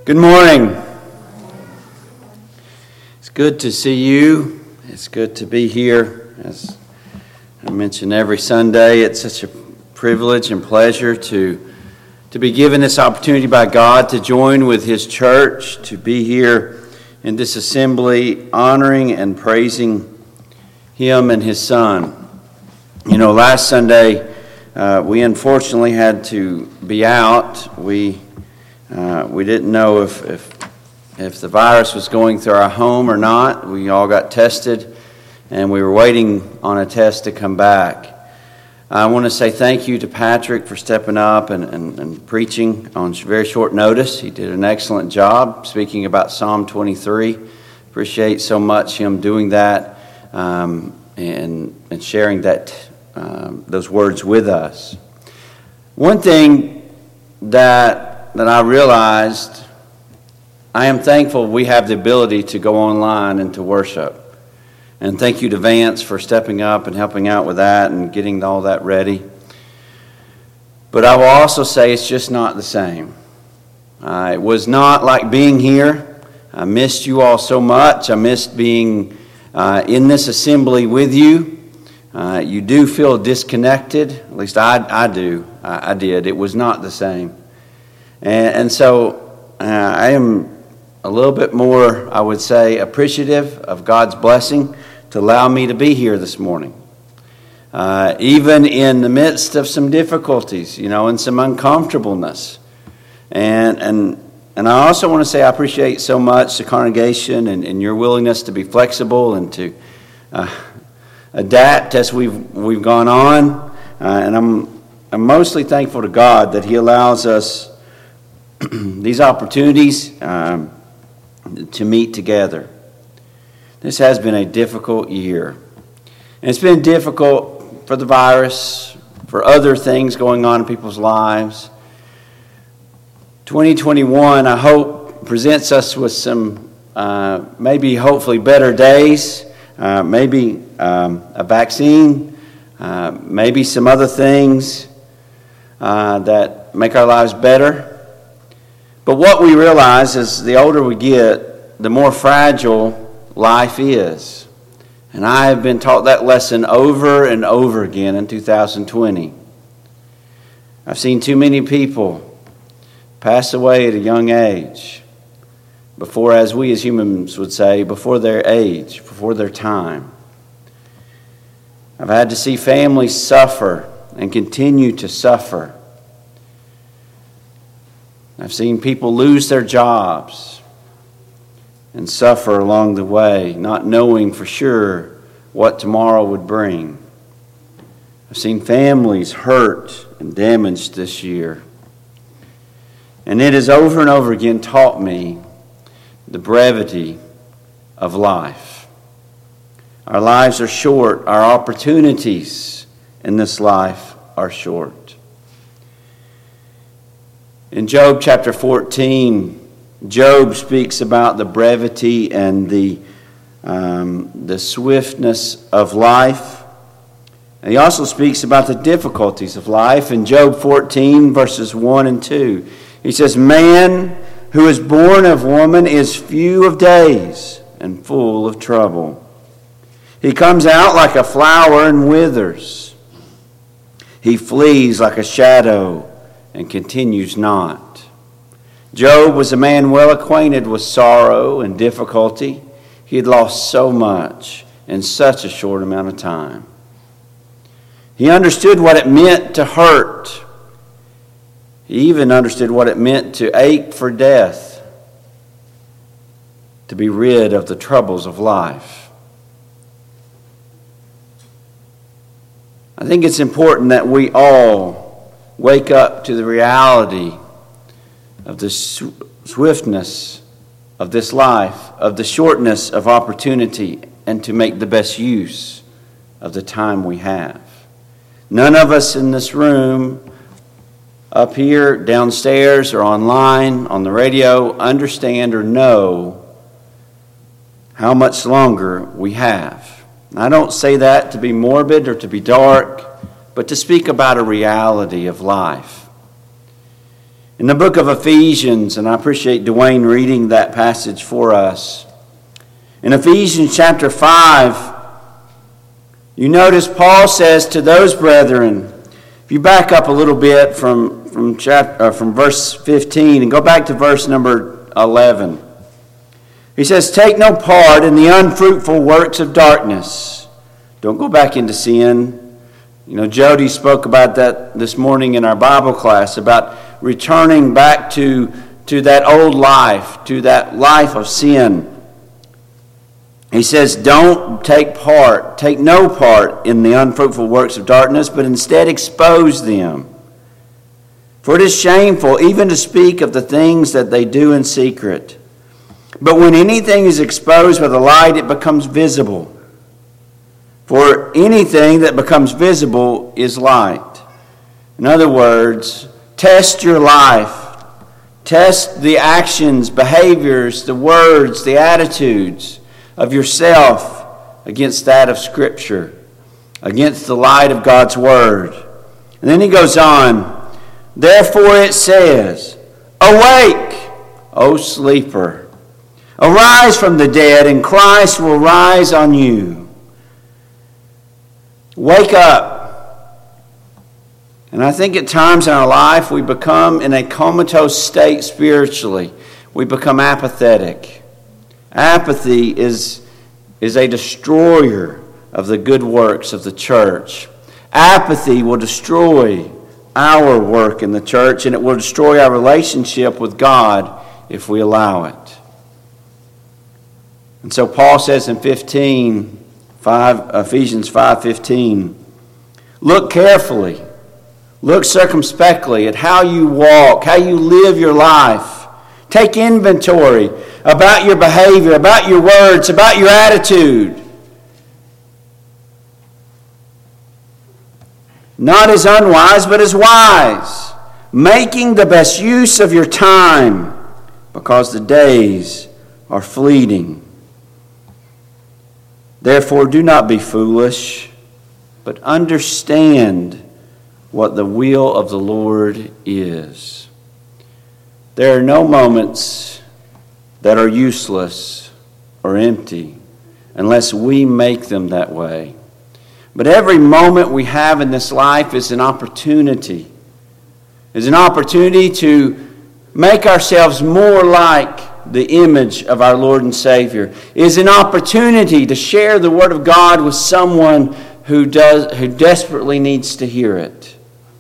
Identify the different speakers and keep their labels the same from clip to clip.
Speaker 1: Good morning. It's good to see you. It's good to be here. As I mention every Sunday, it's such a privilege and pleasure to be given this opportunity by God to join with His church, to be here in this assembly, honoring and praising Him and His Son. You know, last Sunday, we unfortunately had to be out. We didn't know if the virus was going through our home or not. We all got tested, and we were waiting on a test to come back. I want to say thank you to Patrick for stepping up and preaching on very short notice. He did an excellent job speaking about Psalm 23. Appreciate so much him doing that and sharing those words with us. One thing that I realized, I am thankful we have the ability to go online and to worship. And thank you to Vance for stepping up and helping out with that and getting all that ready. But I will also say it's just not the same. It was not like being here. I missed you all so much. I missed being in this assembly with you. You do feel disconnected. At least I do. I did. It was not the same. And so I am a little bit more, I would say, appreciative of God's blessing to allow me to be here this morning. Even in the midst of some difficulties, and some uncomfortableness. And I also want to say I appreciate so much the congregation and your willingness to be flexible and to adapt as we've gone on. And I'm mostly thankful to God that He allows us these opportunities to meet together. This has been a difficult year. And it's been difficult for the virus, for other things going on in people's lives. 2021, I hope, presents us with some maybe hopefully better days, maybe a vaccine, maybe some other things that make our lives better. But what we realize is the older we get, the more fragile life is. And I have been taught that lesson over and over again in 2020. I've seen too many people pass away at a young age, before, as we as humans would say, before their age, before their time. I've had to see families suffer and continue to suffer. I've seen people lose their jobs and suffer along the way, not knowing for sure what tomorrow would bring. I've seen families hurt and damaged this year. And it has over and over again taught me the brevity of life. Our lives are short. Our opportunities in this life are short. In Job chapter 14, Job speaks about the brevity and the swiftness of life. And he also speaks about the difficulties of life. In Job 14, verses 1 and 2, he says, "Man who is born of woman is few of days and full of trouble. He comes out like a flower and withers. He flees like a shadow and continues not." Job was a man well acquainted with sorrow and difficulty. He had lost so much in such a short amount of time. He understood what it meant to hurt. He even understood what it meant to ache for death, to be rid of the troubles of life. I think it's important that we all wake up to the reality of the swiftness of this life, of the shortness of opportunity, and to make the best use of the time we have. None of us in this room, up here, downstairs, or online, on the radio, understand or know how much longer we have. I don't say that to be morbid or to be dark, but to speak about a reality of life. In the book of Ephesians, and I appreciate Dwayne reading that passage for us. In Ephesians chapter 5, you notice Paul says to those brethren, if you back up a little bit from verse 15 and go back to verse number 11, he says, take no part in the unfruitful works of darkness. Don't go back into sin. You know, Jody spoke about that this morning in our Bible class, about returning back to that old life, to that life of sin. He says, don't take no part in the unfruitful works of darkness, but instead expose them. For it is shameful even to speak of the things that they do in secret. But when anything is exposed by the light, it becomes visible. For anything that becomes visible is light. In other words, test your life. Test the actions, behaviors, the words, the attitudes of yourself against that of Scripture, against the light of God's Word. And then he goes on, therefore it says, awake, O sleeper. Arise from the dead, and Christ will rise on you. Wake up. And I think at times in our life we become in a comatose state spiritually. We become apathetic. Apathy is a destroyer of the good works of the church. Apathy will destroy our work in the church, and it will destroy our relationship with God if we allow it. And so Paul says in Ephesians 5:15, look carefully, look circumspectly at how you walk, how you live your life. Take inventory about your behavior, about your words, about your attitude. Not as unwise, but as wise, making the best use of your time, because the days are fleeting. Therefore, do not be foolish, but understand what the will of the Lord is. There are no moments that are useless or empty unless we make them that way. But every moment we have in this life is an opportunity. Is an opportunity to make ourselves more like the image of our Lord and Savior. Is an opportunity to share the Word of God with someone who desperately needs to hear it.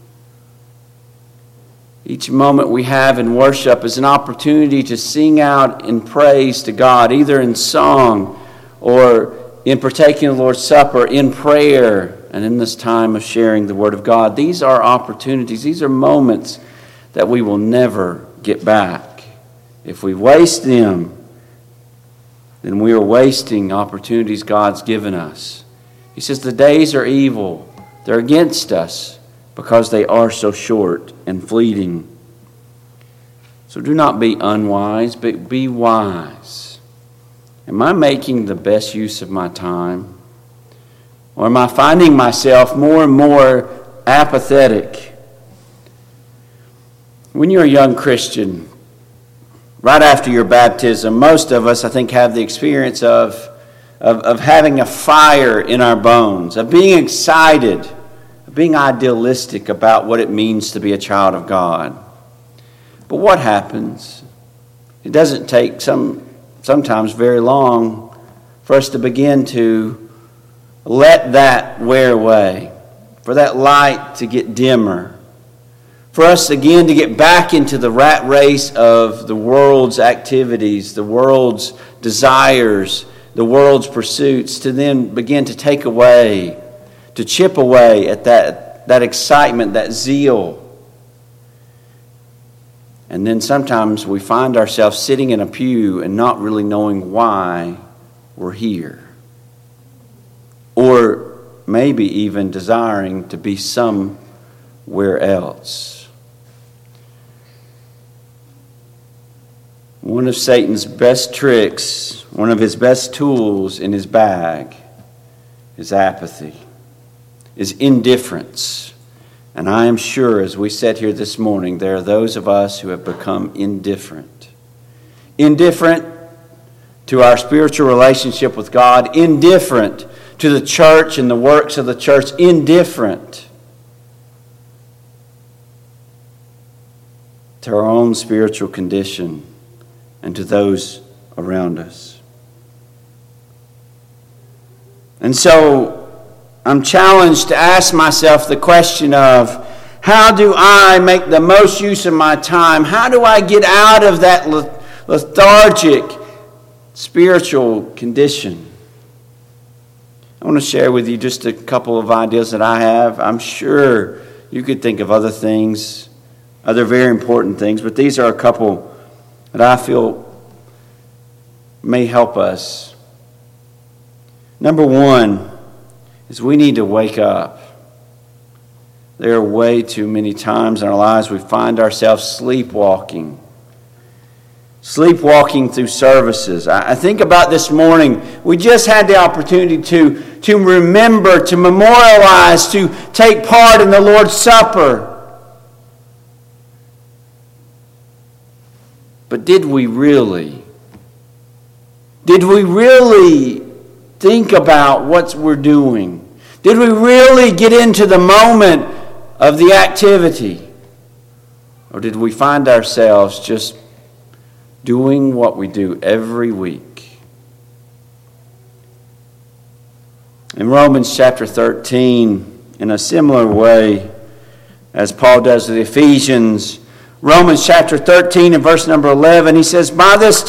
Speaker 1: Each moment we have in worship is an opportunity to sing out in praise to God, either in song or in partaking of the Lord's Supper, in prayer, and in this time of sharing the Word of God. These are opportunities. These are moments that we will never get back. If we waste them, then we are wasting opportunities God's given us. He says the days are evil. They're against us because they are so short and fleeting. So do not be unwise, but be wise. Am I making the best use of my time? Or am I finding myself more and more apathetic? When you're a young Christian, right after your baptism, most of us, I think, have the experience of having a fire in our bones, of being excited, of being idealistic about what it means to be a child of God. But what happens? It doesn't take sometimes very long for us to begin to let that wear away, for that light to get dimmer, for us again to get back into the rat race of the world's activities, the world's desires, the world's pursuits, to then begin to take away, to chip away at that excitement, that zeal. And then sometimes we find ourselves sitting in a pew and not really knowing why we're here. Or maybe even desiring to be somewhere else. One of Satan's best tricks, one of his best tools in his bag is apathy, is indifference. And I am sure as we sit here this morning, there are those of us who have become indifferent. Indifferent to our spiritual relationship with God, indifferent to the church and the works of the church, indifferent to our own spiritual condition and to those around us. And so I'm challenged to ask myself the question of, how do I make the most use of my time? How do I get out of that lethargic spiritual condition? I want to share with you just a couple of ideas that I have. I'm sure you could think of other things, other very important things, but these are a couple that I feel may help us. Number one is we need to wake up. There are way too many times in our lives we find ourselves sleepwalking through services. I think about this morning, we just had the opportunity to remember, to memorialize, to take part in the Lord's Supper. But did we really think about what we're doing? Did we really get into the moment of the activity? Or did we find ourselves just doing what we do every week? In Romans chapter 13, in a similar way as Paul does with the Ephesians, Romans chapter 13 and verse number 11, he says, By this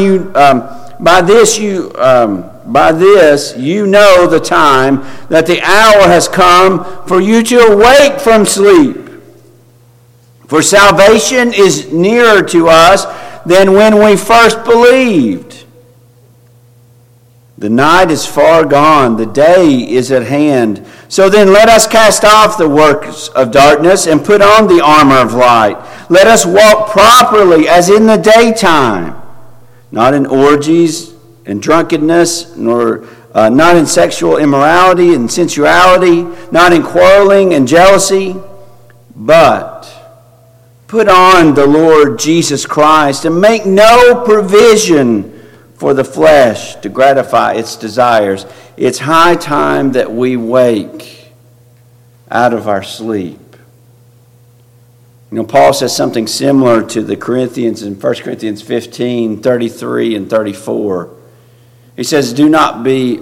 Speaker 1: you know the time, that the hour has come for you to awake from sleep. For salvation is nearer to us than when we first believed. The night is far gone, the day is at hand. So then let us cast off the works of darkness and put on the armor of light. Let us walk properly as in the daytime, not in orgies and drunkenness, nor not in sexual immorality and sensuality, not in quarreling and jealousy, but put on the Lord Jesus Christ and make no provision for the flesh to gratify its desires. It's high time that we wake out of our sleep. You know, Paul says something similar to the Corinthians in 1 Corinthians 15, 33 and 34. He says, do not be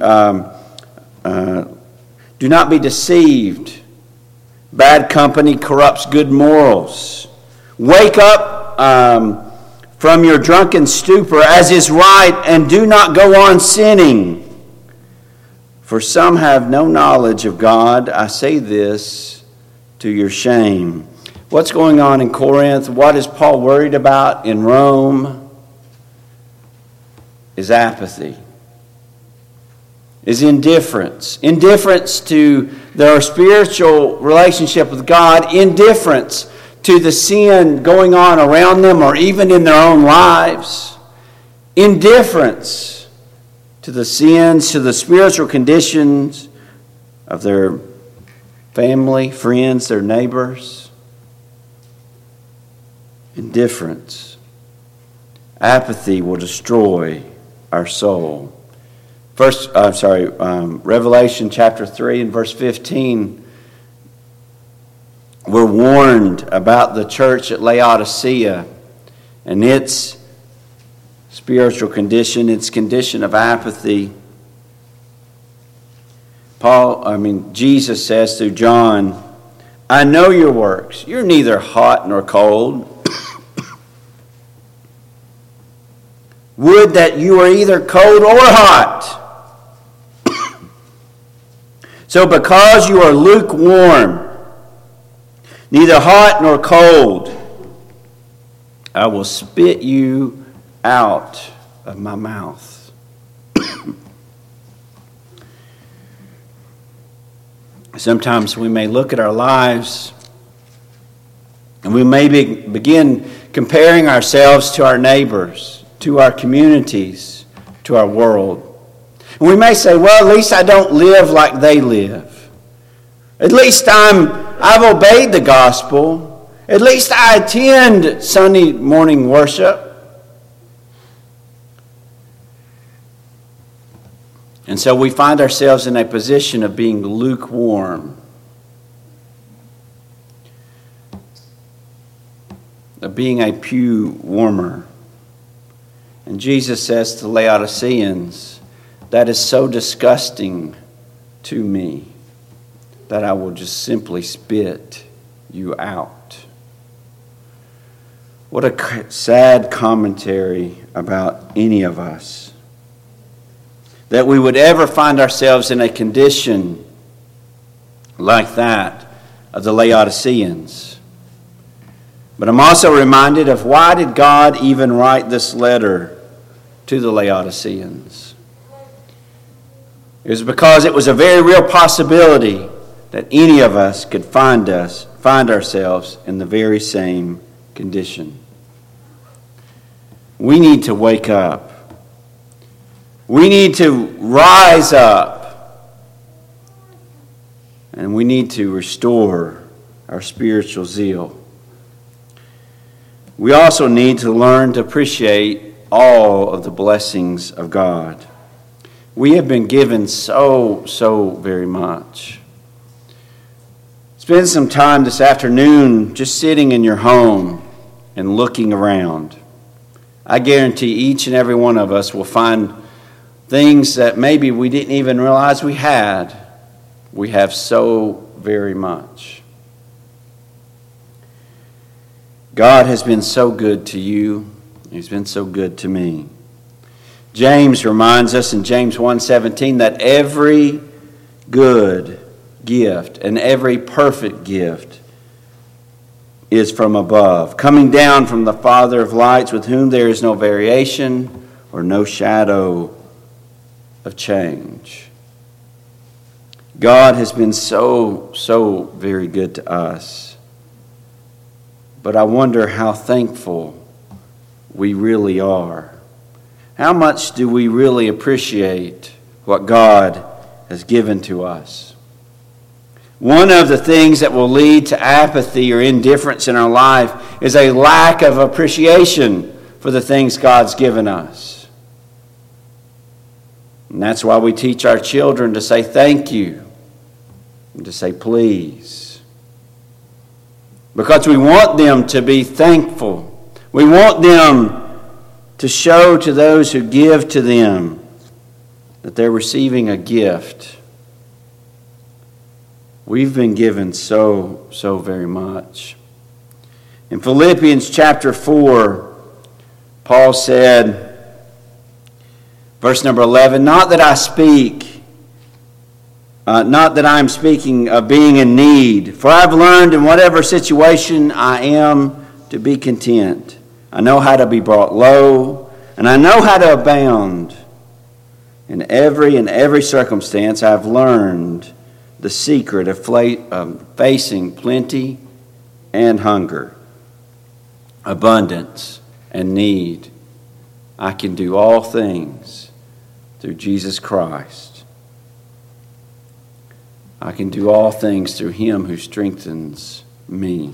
Speaker 1: deceived. Bad company corrupts good morals. Wake up from your drunken stupor, as is right, and do not go on sinning. For some have no knowledge of God. I say this to your shame. What's going on in Corinth? What is Paul worried about in Rome? Is apathy. Is indifference. Indifference to their spiritual relationship with God. Indifference to the sin going on around them or even in their own lives. Indifference to the sins, to the spiritual conditions of their family, friends, their neighbors. Indifference. Apathy will destroy our soul. Revelation chapter 3 and verse 15. We're warned about the church at Laodicea and its spiritual condition, its condition of apathy. Jesus says through John, I know your works. You're neither hot nor cold. Would that you were either cold or hot. So because you are lukewarm, neither hot nor cold, I will spit you out of my mouth. Sometimes we may look at our lives and we may begin comparing ourselves to our neighbors, to our communities, to our world. And we may say, well, at least I don't live like they live. At least I'm I've obeyed the gospel. At least I attend Sunday morning worship. And so we find ourselves in a position of being lukewarm, of being a pew warmer. And Jesus says to Laodiceans, that is so disgusting to me that I will just simply spit you out. What a sad commentary about any of us, that we would ever find ourselves in a condition like that of the Laodiceans. But I'm also reminded of, why did God even write this letter to the Laodiceans? It was because it was a very real possibility that any of us could find ourselves in the very same condition. We need to wake up. We need to rise up, and we need to restore our spiritual zeal. We also need to learn to appreciate all of the blessings of God. We have been given so very much. Spend some time this afternoon just sitting in your home and looking around. I guarantee each and every one of us will find things that maybe we didn't even realize we had. We have so very much. God has been so good to you. He's been so good to me. James reminds us in James 1:17 that every good gift and every perfect gift is from above, coming down from the Father of lights, with whom there is no variation or no shadow of change. God has been so very good to us. But I wonder how thankful we really are. How much do we really appreciate what God has given to us? One of the things that will lead to apathy or indifference in our life is a lack of appreciation for the things God's given us. And that's why we teach our children to say thank you and to say please. Because we want them to be thankful. We want them to show to those who give to them that they're receiving a gift. We've been given so very much. In Philippians chapter 4, Paul said, verse number 11, not that I am speaking of being in need, for I've learned in whatever situation I am to be content. I know how to be brought low, and I know how to abound. In every circumstance, I've learned the secret of facing plenty and hunger, abundance and need. I can do all things through Jesus Christ. I can do all things through Him who strengthens me.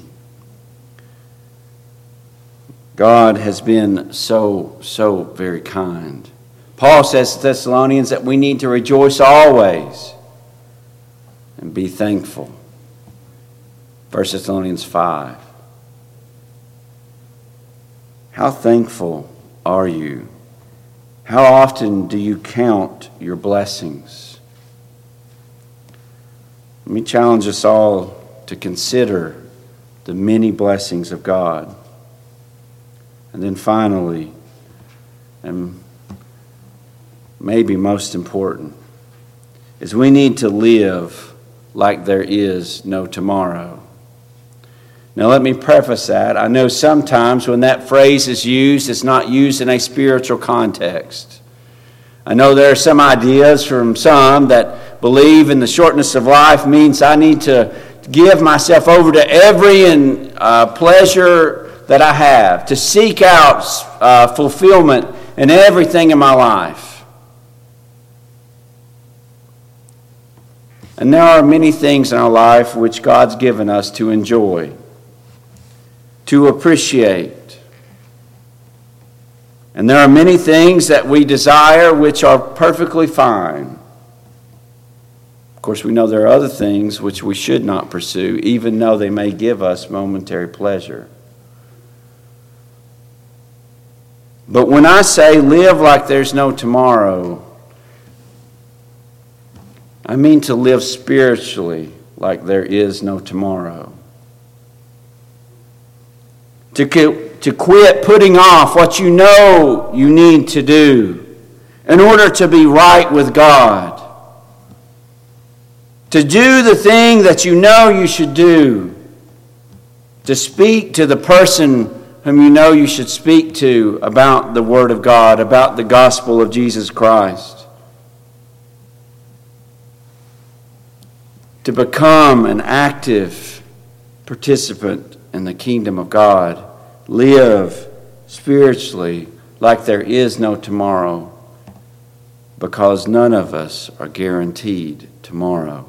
Speaker 1: God has been so very kind. Paul says to Thessalonians that we need to rejoice always and be thankful. 1 Thessalonians 5. How thankful are you? How often do you count your blessings? Let me challenge us all to consider the many blessings of God. And then finally, and maybe most important, is we need to live like there is no tomorrow. Now let me preface that. I know sometimes when that phrase is used, it's not used in a spiritual context. I know there are some ideas from some that believe in the shortness of life means I need to give myself over to every pleasure that I have, to seek out fulfillment in everything in my life. And there are many things in our life which God's given us to enjoy, to appreciate. And there are many things that we desire which are perfectly fine. Of course, we know there are other things which we should not pursue, even though they may give us momentary pleasure. But when I say live like there's no tomorrow, I mean to live spiritually like there is no tomorrow. To quit putting off what you know you need to do in order to be right with God. To do the thing that you know you should do. To speak to the person whom you know you should speak to about the Word of God, about the gospel of Jesus Christ. To become an active participant in the kingdom of God. Live spiritually like there is no tomorrow, because none of us are guaranteed tomorrow.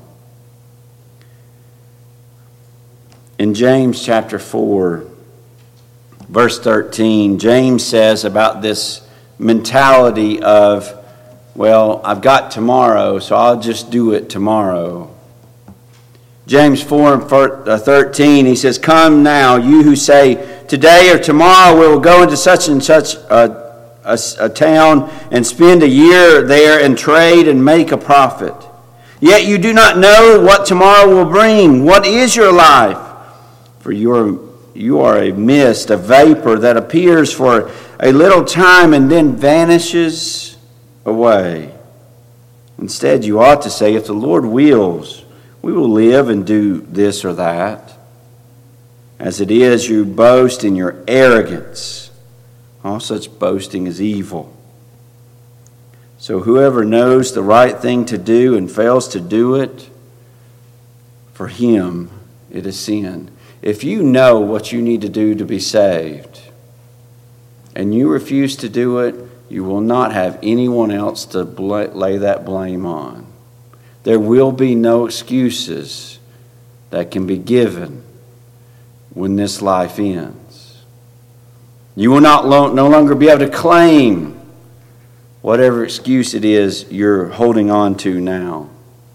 Speaker 1: In James chapter 4, verse 13, James says about this mentality of, well, I've got tomorrow, so I'll just do it tomorrow. James 4 and 13, he says, "Come now, you who say, today or tomorrow we will go into such and such a town and spend a year there and trade and make a profit. Yet you do not know what tomorrow will bring. What is your life? For you are a mist, a vapor that appears for a little time and then vanishes away. Instead, you ought to say, if the Lord wills, we will live and do this or that. As it is, you boast in your arrogance. All such boasting is evil. So whoever knows the right thing to do and fails to do it, for him it is sin." If you know what you need to do to be saved, and you refuse to do it, you will not have anyone else to lay that blame on. There will be no excuses that can be given when this life ends. You will no longer be able to claim whatever excuse it is you're holding on to now.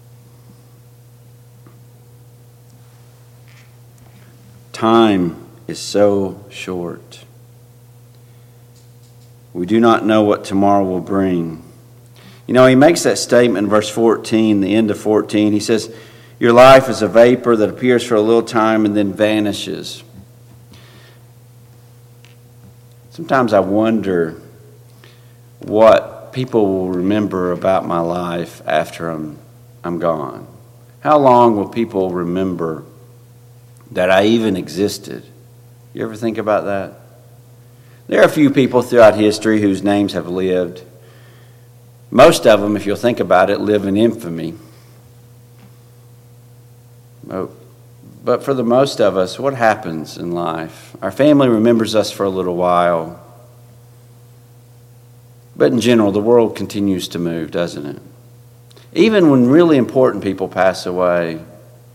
Speaker 1: Time is so short. We do not know what tomorrow will bring. You know, he makes that statement in verse 14, the end of 14. He says, your life is a vapor that appears for a little time and then vanishes. Sometimes I wonder what people will remember about my life after I'm gone. How long will people remember that I even existed? You ever think about that? There are a few people throughout history whose names have lived. Most of them, if you'll think about it, live in infamy. But for the most of us, what happens in life? Our family remembers us for a little while. But in general, the world continues to move, doesn't it? Even when really important people pass away,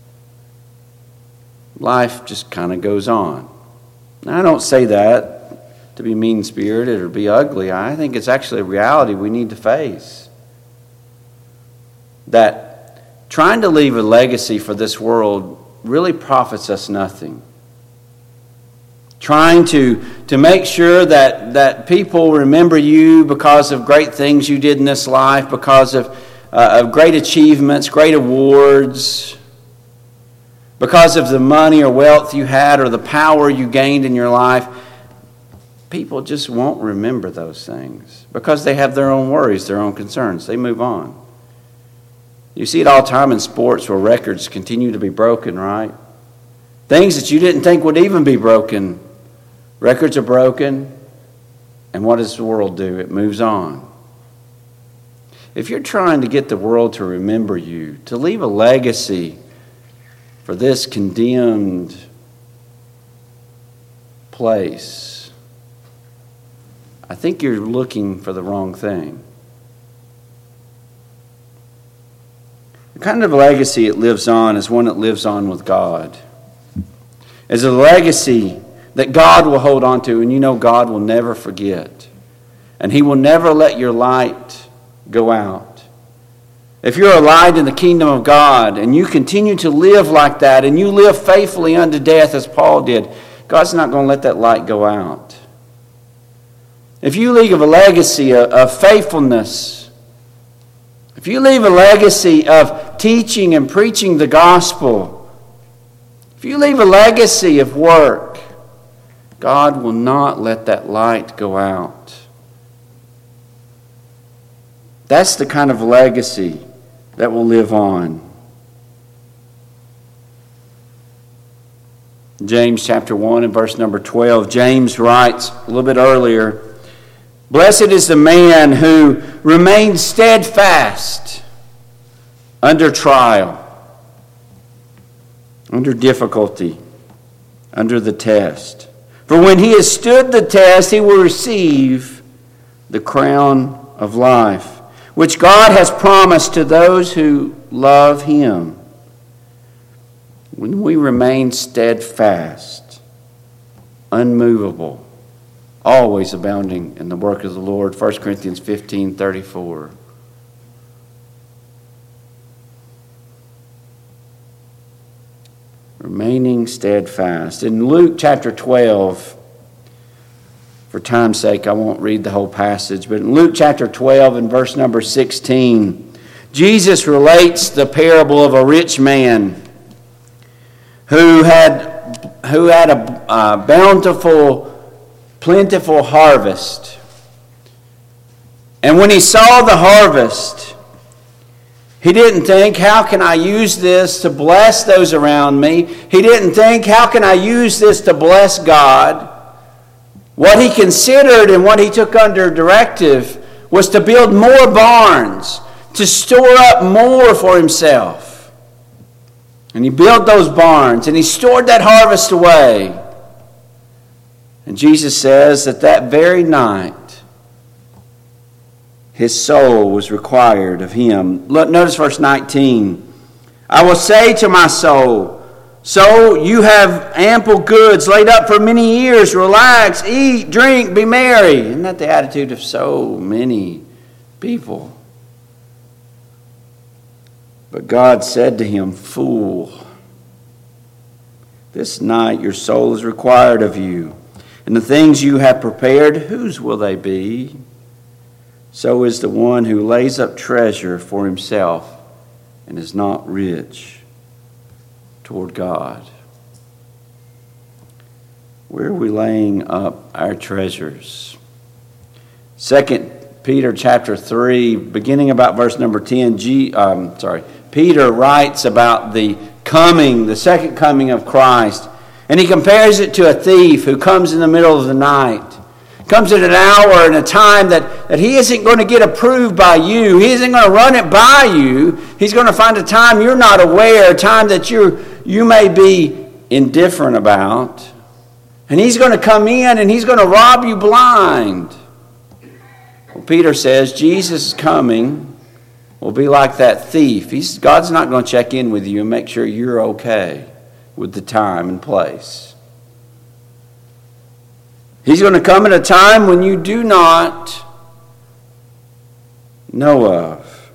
Speaker 1: life just kind of goes on. Now, I don't say that to be mean-spirited or be ugly. I think it's actually a reality we need to face. That trying to leave a legacy for this world really profits us nothing. Trying to make sure that people remember you because of great things you did in this life, because of great achievements, great awards, because of the money or wealth you had or the power you gained in your life. People just won't remember those things because they have their own worries, their own concerns. They move on. You see it all the time in sports where records continue to be broken, right? Things that you didn't think would even be broken. Records are broken, and what does the world do? It moves on. If you're trying to get the world to remember you, to leave a legacy for this condemned place, I think you're looking for the wrong thing. The kind of legacy it lives on is one that lives on with God. It's a legacy that God will hold on to, and you know God will never forget. And He will never let your light go out. If you're a light in the kingdom of God and you continue to live like that and you live faithfully unto death as Paul did, God's not going to let that light go out. If you leave a legacy of faithfulness, if you leave a legacy of teaching and preaching the gospel, if you leave a legacy of work, God will not let that light go out. That's the kind of legacy that will live on. James chapter 1 and verse number 12, James writes a little bit earlier, "Blessed is the man who remains steadfast under trial, under difficulty, under the test. For when he has stood the test, he will receive the crown of life, which God has promised to those who love Him." When we remain steadfast, unmovable, always abounding in the work of the Lord. 1 Corinthians 15:34. Remaining steadfast. In Luke chapter 12, for time's sake, I won't read the whole passage, but in Luke chapter 12 and verse number 16, Jesus relates the parable of a rich man who had a bountiful, plentiful harvest. And when he saw the harvest, he didn't think, how can I use this to bless those around me? He didn't think, how can I use this to bless God? What he considered and what he took under directive was to build more barns, to store up more for himself. And he built those barns and he stored that harvest away. And Jesus says that very night, his soul was required of him. Look, notice verse 19. "I will say to my soul, so you have ample goods laid up for many years. Relax, eat, drink, be merry." Isn't that the attitude of so many people? But God said to him, "Fool, this night your soul is required of you. And the things you have prepared, whose will they be? So is the one who lays up treasure for himself and is not rich toward God." Where are we laying up our treasures? 2 Peter chapter 3, beginning about verse number 10, Peter writes about the second coming of Christ. And he compares it to a thief who comes in the middle of the night. Comes at an hour and a time that he isn't going to get approved by you. He isn't going to run it by you. He's going to find a time you're not aware, a time that you may be indifferent about. And he's going to come in and he's going to rob you blind. Well, Peter says Jesus' coming will be like that thief. God's not going to check in with you and make sure you're okay with the time and place. He's going to come at a time when you do not know of.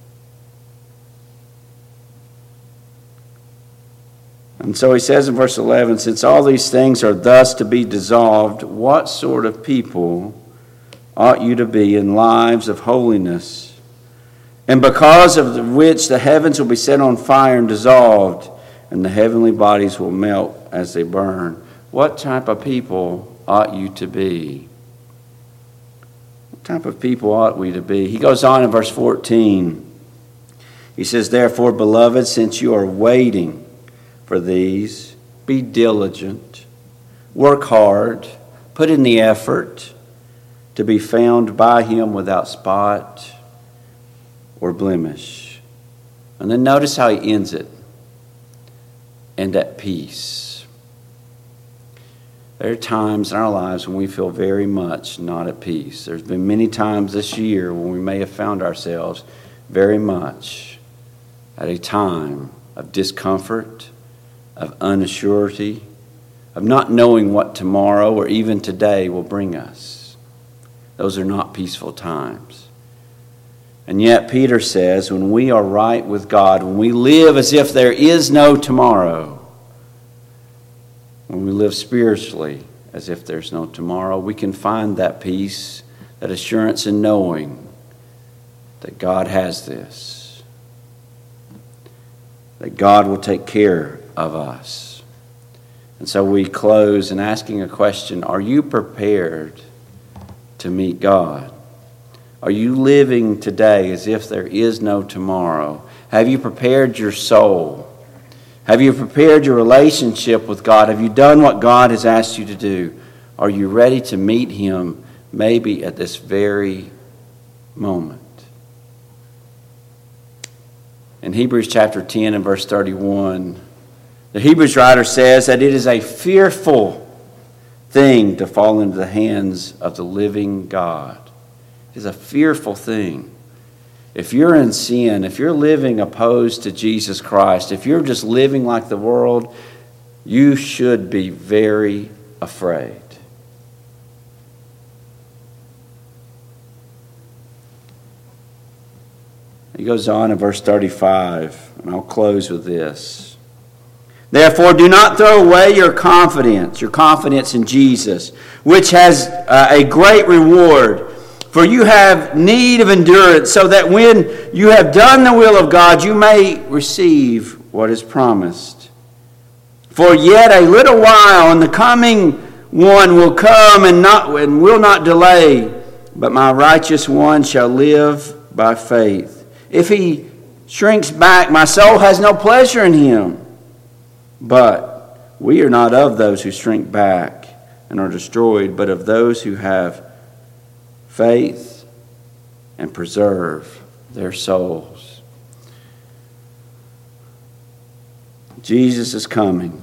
Speaker 1: And so he says in verse 11, "Since all these things are thus to be dissolved, what sort of people ought you to be in lives of holiness, and because of which the heavens will be set on fire and dissolved, and the heavenly bodies will melt as they burn?" What type of people ought you to be? What type of people ought we to be? He goes on in verse 14. He says, "Therefore, beloved, since you are waiting for these, be diligent, work hard, put in the effort to be found by him without spot or blemish." And then notice how he ends it. "And at peace." There are times in our lives when we feel very much not at peace. There's been many times this year when we may have found ourselves very much at a time of discomfort, of unassurity, of not knowing what tomorrow or even today will bring us. Those are not peaceful times. And yet Peter says when we are right with God, when we live as if there is no tomorrow, when we live spiritually as if there's no tomorrow, we can find that peace, that assurance in knowing that God has this, that God will take care of us. And so we close in asking a question: are you prepared to meet God? Are you living today as if there is no tomorrow? Have you prepared your soul? Have you prepared your relationship with God? Have you done what God has asked you to do? Are you ready to meet Him maybe at this very moment? In Hebrews chapter 10 and verse 31, the Hebrews writer says that it is a fearful thing to fall into the hands of the living God. It is a fearful thing. If you're in sin, if you're living opposed to Jesus Christ, if you're just living like the world, you should be very afraid. He goes on in verse 35, and I'll close with this. Therefore, do not throw away your confidence in Jesus, which has a great reward. For you have need of endurance, so that when you have done the will of God, you may receive what is promised. For yet a little while, and the coming one will come and will not delay, but my righteous one shall live by faith. If he shrinks back, my soul has no pleasure in him. But we are not of those who shrink back and are destroyed, but of those who have faith and preserve their souls. Jesus is coming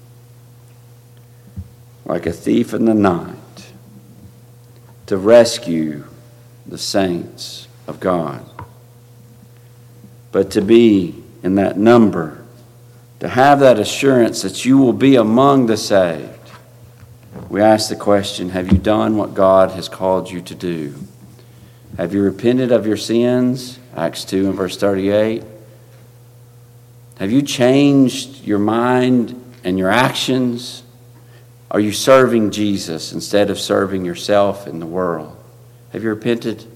Speaker 1: like a thief in the night to rescue the saints of God. But to be in that number, to have that assurance that you will be among the saved, we ask the question, have you done what God has called you to do? Have you repented of your sins? Acts 2 and verse 38. Have you changed your mind and your actions? Are you serving Jesus instead of serving yourself and the world? Have you repented?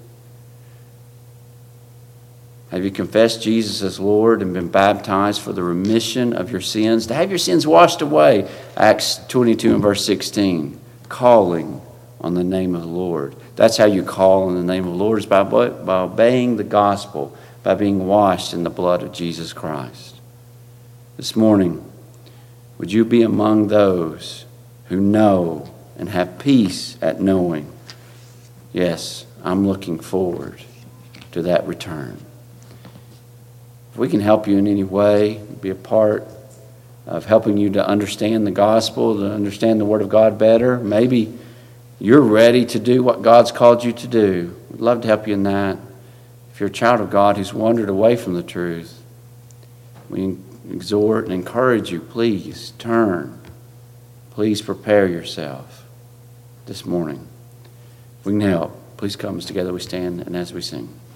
Speaker 1: Have you confessed Jesus as Lord and been baptized for the remission of your sins? To have your sins washed away. Acts 22 and verse 16. Calling on the name of the Lord. That's how you call on the name of the Lord, is by obeying the gospel, by being washed in the blood of Jesus Christ. This morning, would you be among those who know and have peace at knowing, yes, I'm looking forward to that return. If we can help you in any way, be a part of helping you to understand the gospel, to understand the Word of God better, maybe you're ready to do what God's called you to do. We'd love to help you in that. If you're a child of God who's wandered away from the truth, we exhort and encourage you, please turn. Please prepare yourself this morning. If we can help, please come as together we stand and as we sing.